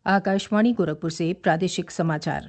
आकाशवाणी गोरखपुर से प्रादेशिक समाचार।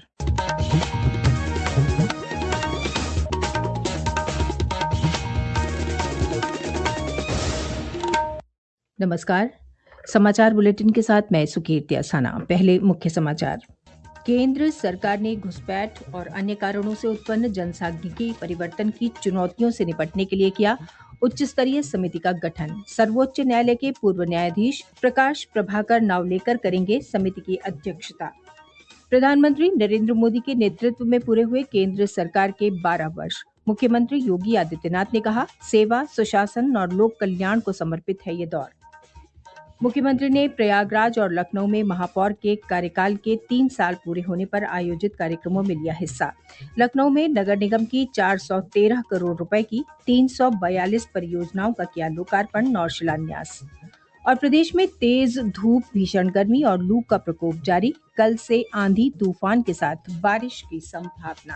नमस्कार। समाचार बुलेटिन के साथ मैं सुकीर्ति असाना। पहले मुख्य समाचार। केंद्र सरकार ने घुसपैठ और अन्य कारणों से उत्पन्न जनसांख्यिकीय परिवर्तन की चुनौतियों से निपटने के लिए किया उच्च स्तरीय समिति का गठन। सर्वोच्च न्यायालय के पूर्व न्यायाधीश प्रकाश प्रभाकर नावलेकर करेंगे समिति की अध्यक्षता। प्रधानमंत्री नरेंद्र मोदी के नेतृत्व में पूरे हुए केंद्र सरकार के 12 वर्ष। मुख्यमंत्री योगी आदित्यनाथ ने कहा, सेवा, सुशासन और लोक कल्याण को समर्पित है ये दौर। मुख्यमंत्री ने प्रयागराज और लखनऊ में महापौर के कार्यकाल के 3 साल पूरे होने पर आयोजित कार्यक्रमों में लिया हिस्सा। लखनऊ में नगर निगम की 413 करोड़ रुपए की 342 परियोजनाओं का किया लोकार्पण और शिलान्यास। और प्रदेश में तेज धूप, भीषण गर्मी और लू का प्रकोप जारी। कल से आंधी तूफान के साथ बारिश की संभावना।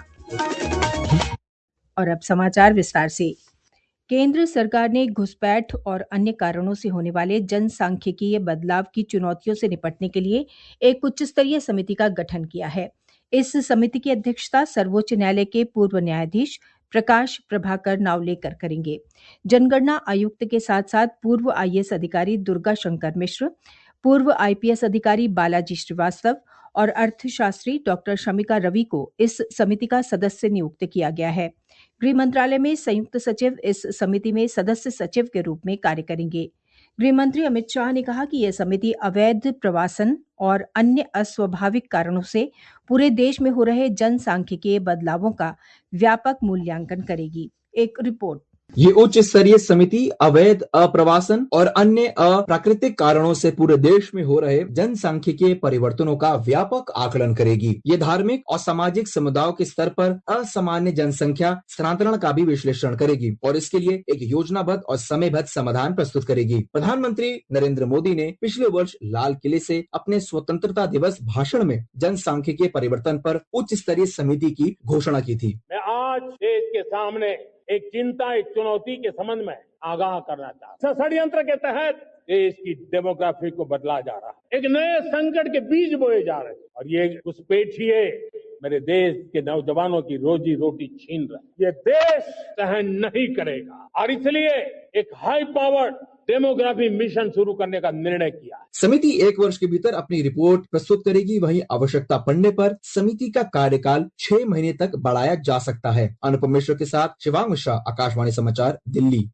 और अब समाचार विस्तार से। केंद्र सरकार ने घुसपैठ और अन्य कारणों से होने वाले जनसांख्यिकीय बदलाव की चुनौतियों से निपटने के लिए एक उच्च स्तरीय समिति का गठन किया है। इस समिति की अध्यक्षता सर्वोच्च न्यायालय के पूर्व न्यायाधीश प्रकाश प्रभाकर नावलेकर करेंगे। जनगणना आयुक्त के साथ साथ पूर्व आईएएस अधिकारी दुर्गा शंकर मिश्र, पूर्व आईपीएस अधिकारी बालाजी श्रीवास्तव और अर्थशास्त्री डॉक्टर शमिका रवि को इस समिति का सदस्य नियुक्त किया गया है। गृह मंत्रालय में संयुक्त सचिव इस समिति में सदस्य सचिव के रूप में कार्य करेंगे। गृह मंत्री अमित शाह ने कहा कि यह समिति अवैध प्रवासन और अन्य अस्वाभाविक कारणों से पूरे देश में हो रहे जनसांख्यिकीय बदलावों का व्यापक मूल्यांकन करेगी। एक रिपोर्ट। ये उच्च स्तरीय समिति अवैध, अप्रवासन और अन्य अप्राकृतिक कारणों से पूरे देश में हो रहे जनसांख्यिकीय परिवर्तनों का व्यापक आकलन करेगी। ये धार्मिक और सामाजिक समुदायों के स्तर पर असामान्य जनसंख्या स्थानांतरण का भी विश्लेषण करेगी और इसके लिए एक योजनाबद्ध और समयबद्ध समाधान प्रस्तुत करेगी। प्रधानमंत्री नरेंद्र मोदी ने पिछले वर्ष लाल किले से अपने स्वतंत्रता दिवस भाषण में जनसांख्यिकीय परिवर्तन पर उच्च स्तरीय समिति की घोषणा की थी। मैं आज देश के सामने एक चिंता, एक चुनौती के संबंध में आगाह करना चाहता हूं। षड्यंत्र के तहत देश की डेमोग्राफी को बदला जा रहा है। एक नए संकट के बीज बोए जा रहे हैं और ये घुसपैठिए मेरे देश के नौजवानों की रोजी रोटी छीन रहे हैं। ये देश सहन नहीं करेगा और इसलिए एक हाई पावर्ड डेमोग्राफी मिशन शुरू करने का निर्णय किया है। समिति 1 वर्ष के भीतर अपनी रिपोर्ट प्रस्तुत करेगी। वहीं आवश्यकता पड़ने पर समिति का कार्यकाल 6 महीने तक बढ़ाया जा सकता है। अनुपम मिश्र के साथ शिवांग मिश्रा, आकाशवाणी समाचार, दिल्ली।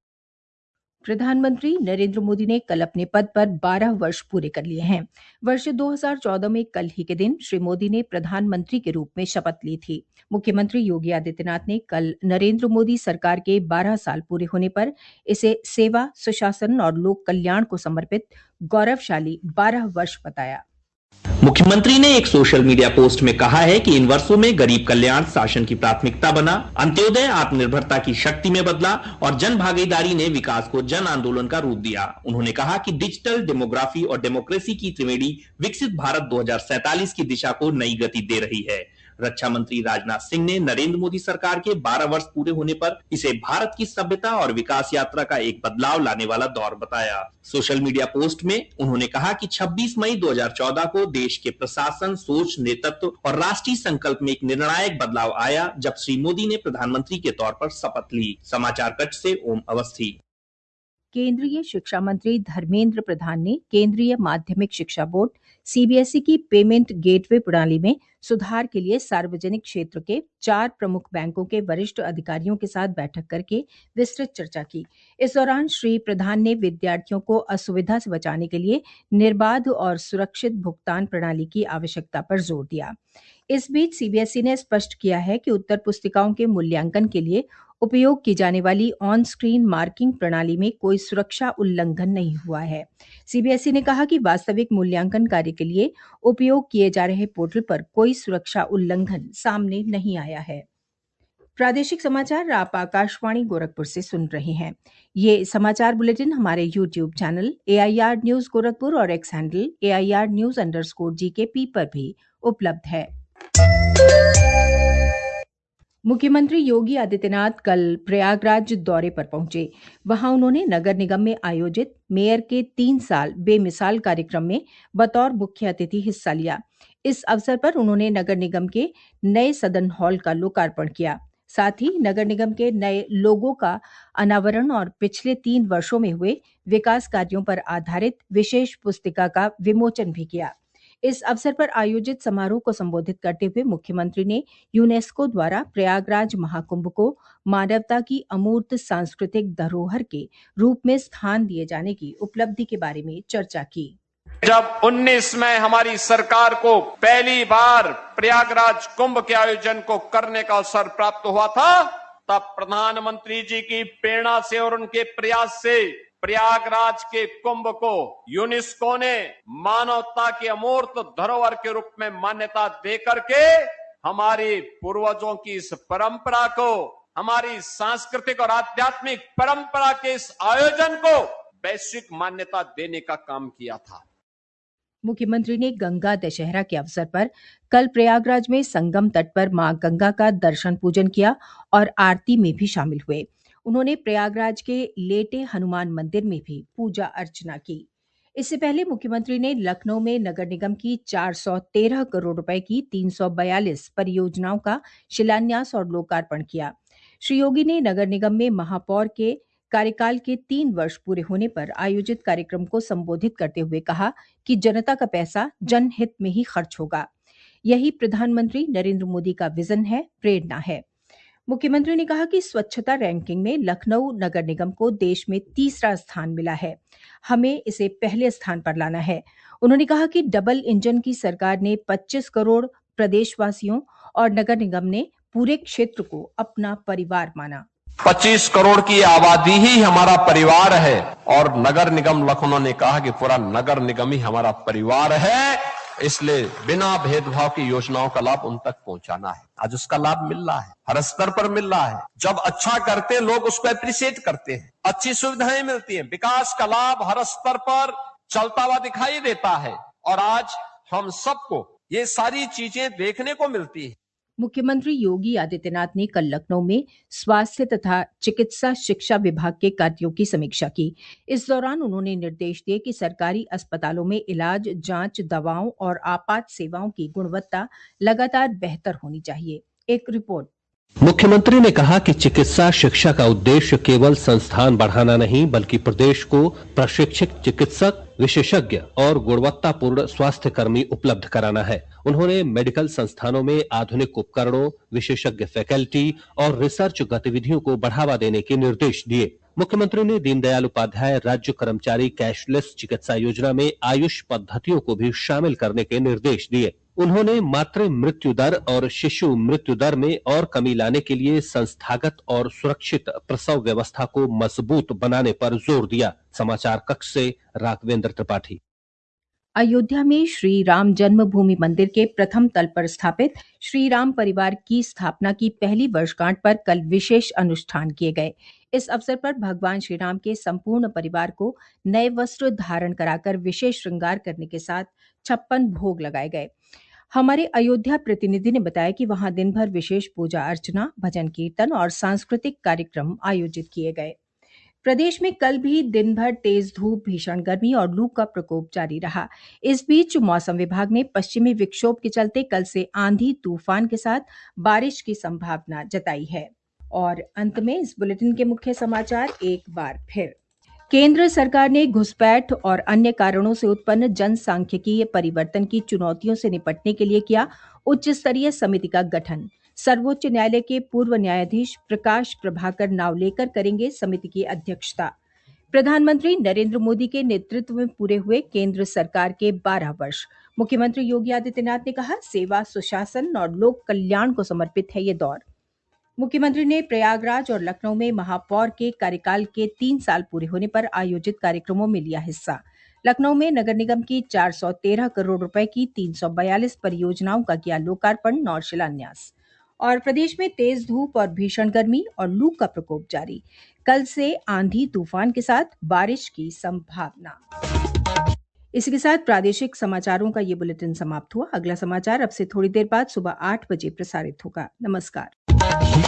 प्रधानमंत्री नरेंद्र मोदी ने कल अपने पद पर 12 वर्ष पूरे कर लिए हैं। वर्ष 2014 में कल ही के दिन श्री मोदी ने प्रधानमंत्री के रूप में शपथ ली थी। मुख्यमंत्री योगी आदित्यनाथ ने कल नरेंद्र मोदी सरकार के 12 साल पूरे होने पर इसे सेवा, सुशासन और लोक कल्याण को समर्पित गौरवशाली 12 वर्ष बताया। मुख्यमंत्री ने एक सोशल मीडिया पोस्ट में कहा है कि इन वर्षों में गरीब कल्याण शासन की प्राथमिकता बना, अंत्योदय आत्मनिर्भरता की शक्ति में बदला और जन भागीदारी ने विकास को जन आंदोलन का रूप दिया। उन्होंने कहा कि डिजिटल, डेमोग्राफी और डेमोक्रेसी की त्रिवेणी विकसित भारत 2047 की दिशा को नई गति दे रही है। रक्षा मंत्री राजनाथ सिंह ने नरेंद्र मोदी सरकार के 12 वर्ष पूरे होने पर इसे भारत की सभ्यता और विकास यात्रा का एक बदलाव लाने वाला दौर बताया। सोशल मीडिया पोस्ट में उन्होंने कहा कि 26 मई 2014 को देश के प्रशासन, सोच, नेतृत्व और राष्ट्रीय संकल्प में एक निर्णायक बदलाव आया जब श्री मोदी ने प्रधानमंत्री के तौर पर शपथ ली। समाचार कक्ष से ओम अवस्थी। केंद्रीय शिक्षा मंत्री धर्मेंद्र प्रधान ने केंद्रीय माध्यमिक शिक्षा बोर्ड सीबीएसई की पेमेंट गेटवे प्रणाली में सुधार के लिए सार्वजनिक क्षेत्र के 4 प्रमुख बैंकों के वरिष्ठ अधिकारियों के साथ बैठक करके विस्तृत चर्चा की। इस दौरान श्री प्रधान ने विद्यार्थियों को असुविधा से बचाने के लिए निर्बाध और सुरक्षित भुगतान प्रणाली की आवश्यकता पर जोर दिया। इस बीच सीबीएसई ने स्पष्ट किया है कि उत्तर पुस्तिकाओं के मूल्यांकन के लिए उपयोग की जाने वाली ऑन स्क्रीन मार्किंग प्रणाली में कोई सुरक्षा उल्लंघन नहीं हुआ है। सीबीएसई ने कहा कि वास्तविक मूल्यांकन कार्य के लिए उपयोग किए जा रहे पोर्टल पर कोई सुरक्षा उल्लंघन सामने नहीं आया है। प्रादेशिक समाचार आप आकाशवाणी गोरखपुर से सुन रहे हैं। ये समाचार बुलेटिन हमारे YouTube channel AIR news Gorakhpur और एक्स हैंडल AIR_GKP पर भी उपलब्ध है। मुख्यमंत्री योगी आदित्यनाथ कल प्रयागराज दौरे पर पहुंचे। वहां उन्होंने नगर निगम में आयोजित मेयर के 3 साल बेमिसाल कार्यक्रम में बतौर मुख्य अतिथि हिस्सा लिया। इस अवसर पर उन्होंने नगर निगम के नए सदन हॉल का लोकार्पण किया। साथ ही नगर निगम के नए लोगो का अनावरण और पिछले 3 वर्षों में हुए विकास कार्यों पर आधारित विशेष पुस्तिका का विमोचन भी किया। इस अवसर पर आयोजित समारोह को संबोधित करते हुए मुख्यमंत्री ने यूनेस्को द्वारा प्रयागराज महाकुंभ को मानवता की अमूर्त सांस्कृतिक धरोहर के रूप में स्थान दिए जाने की उपलब्धि के बारे में चर्चा की। जब 19 में हमारी सरकार को पहली बार प्रयागराज कुंभ के आयोजन को करने का अवसर प्राप्त हुआ था, तब प्रधानमंत्री जी की प्रेरणा से और उनके प्रयास से प्रयागराज के कुंभ को यूनेस्को ने मानवता की अमूर्त धरोहर के रूप में मान्यता देकर के हमारे पूर्वजों की इस परंपरा को, हमारी सांस्कृतिक और आध्यात्मिक परंपरा के इस आयोजन को वैश्विक मान्यता देने का काम किया था। मुख्यमंत्री ने गंगा दशहरा के अवसर पर कल प्रयागराज में संगम तट पर मां गंगा का दर्शन पूजन किया और आरती में भी शामिल हुए। उन्होंने प्रयागराज के लेटे हनुमान मंदिर में भी पूजा अर्चना की। इससे पहले मुख्यमंत्री ने लखनऊ में नगर निगम की 413 करोड़ रुपए की 342 परियोजनाओं का शिलान्यास और लोकार्पण किया। श्री योगी ने नगर निगम में महापौर के कार्यकाल के 3 वर्ष पूरे होने पर आयोजित कार्यक्रम को संबोधित करते हुए कहा कि जनता का पैसा जनहित में ही खर्च होगा। यही प्रधानमंत्री नरेंद्र मोदी का विजन है, प्रेरणा है। मुख्यमंत्री ने कहा कि स्वच्छता रैंकिंग में लखनऊ नगर निगम को देश में 3रा स्थान मिला है। हमें इसे पहले स्थान पर लाना है। उन्होंने कहा कि डबल इंजन की सरकार ने 25 करोड़ प्रदेशवासियों और नगर निगम ने पूरे क्षेत्र को अपना परिवार माना। 25 करोड़ की आबादी ही हमारा परिवार है और नगर निगम लखनऊ ने कहा कि पूरा नगर निगम ही हमारा परिवार है, इसलिए बिना भेदभाव की योजनाओं का लाभ उन तक पहुंचाना है। आज उसका लाभ मिल रहा है, हर स्तर पर मिल रहा है। जब अच्छा करते हैं लोग उसको एप्रिशिएट करते हैं, अच्छी सुविधाएं मिलती हैं, विकास का लाभ हर स्तर पर चलता हुआ दिखाई देता है और आज हम सबको ये सारी चीजें देखने को मिलती है। मुख्यमंत्री योगी आदित्यनाथ ने कल लखनऊ में स्वास्थ्य तथा चिकित्सा शिक्षा विभाग के कार्यों की समीक्षा की। इस दौरान उन्होंने निर्देश दिए कि सरकारी अस्पतालों में इलाज, जांच, दवाओं और आपात सेवाओं की गुणवत्ता लगातार बेहतर होनी चाहिए। एक रिपोर्ट। मुख्यमंत्री ने कहा कि चिकित्सा शिक्षा का उद्देश्य केवल संस्थान बढ़ाना नहीं, बल्कि प्रदेश को प्रशिक्षित चिकित्सक, विशेषज्ञ और गुणवत्तापूर्ण स्वास्थ्य कर्मी उपलब्ध कराना है। उन्होंने मेडिकल संस्थानों में आधुनिक उपकरणों, विशेषज्ञ फैकल्टी और रिसर्च गतिविधियों को बढ़ावा देने के निर्देश दिए। मुख्यमंत्री ने दीनदयाल उपाध्याय राज्य कर्मचारी कैशलेस चिकित्सा योजना में आयुष पद्धतियों को भी शामिल करने के निर्देश दिए। उन्होंने मातृ मृत्यु दर और शिशु मृत्यु दर में और कमी लाने के लिए संस्थागत और सुरक्षित प्रसव व्यवस्था को मजबूत बनाने पर जोर दिया। समाचार कक्ष से राघवेंद्र त्रिपाठी। अयोध्या में श्री राम जन्मभूमि मंदिर के प्रथम तल पर स्थापित श्री राम परिवार की स्थापना की पहली वर्षगांठ पर कल विशेष अनुष्ठान किए गए। इस अवसर पर भगवान श्री राम के संपूर्ण परिवार को नए वस्त्र धारण कराकर विशेष श्रृंगार करने के साथ 56 भोग लगाए गए। हमारे अयोध्या प्रतिनिधि ने बताया कि वहां दिन भर विशेष पूजा अर्चना, भजन कीर्तन और सांस्कृतिक कार्यक्रम आयोजित किए गए। प्रदेश में कल भी दिन भर तेज धूप, भीषण गर्मी और लू का प्रकोप जारी रहा। इस बीच मौसम विभाग ने पश्चिमी विक्षोभ के चलते कल से आंधी तूफान के साथ बारिश की संभावना जताई है। और अंत में इस बुलेटिन के मुख्य समाचार एक बार फिर। केंद्र सरकार ने घुसपैठ और अन्य कारणों से उत्पन्न जनसांख्यिकीय परिवर्तन की चुनौतियों से निपटने के लिए किया उच्च स्तरीय समिति का गठन। सर्वोच्च न्यायालय के पूर्व न्यायाधीश प्रकाश प्रभाकर नावलेकर करेंगे समिति की अध्यक्षता। प्रधानमंत्री नरेंद्र मोदी के नेतृत्व में पूरे हुए केंद्र सरकार के 12 वर्ष। मुख्यमंत्री योगी आदित्यनाथ ने कहा, सेवा, सुशासन और लोक कल्याण को समर्पित है ये दौर। मुख्यमंत्री ने प्रयागराज और लखनऊ में महापौर के कार्यकाल के 3 साल पूरे होने पर आयोजित कार्यक्रमों में लिया हिस्सा। लखनऊ में नगर निगम की 413 करोड़ रुपए की 342 परियोजनाओं का किया लोकार्पण और शिलान्यास। और प्रदेश में तेज धूप और भीषण गर्मी और लू का प्रकोप जारी। कल से आंधी तूफान के साथ बारिश की संभावना। इसी के साथ प्रादेशिक समाचारों का ये बुलेटिन समाप्त हुआ। अगला समाचार अब से थोड़ी देर बाद सुबह 8 बजे प्रसारित होगा। नमस्कार।